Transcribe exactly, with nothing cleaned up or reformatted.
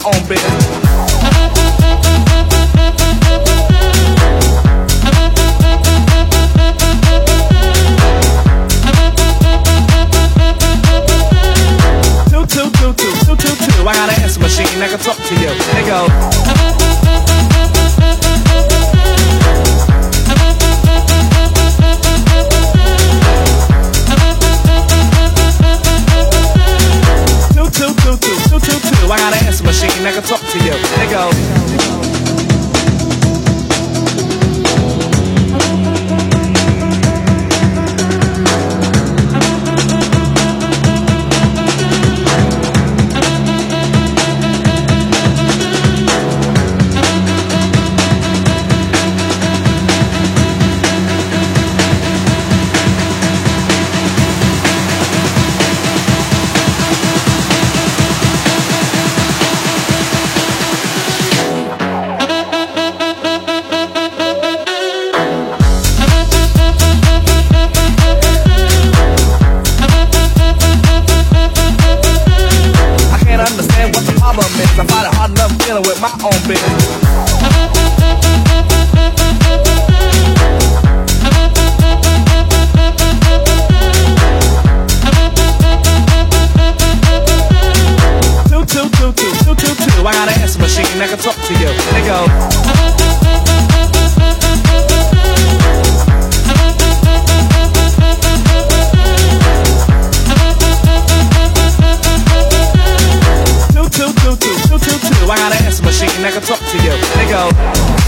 own business. Two, two, two, two, two, two, two. I got an answer machine that can talk to you. They go. Two, two, two, two, two, two. I got an answer machine that can talk to you. They go. I find it hard enough dealing with my own business. Two, two, two, two, two, two, two. I got an answer machine that can talk to you. They go. Two, two, two, two, two, two. I got an answer machine that can talk to you. They go.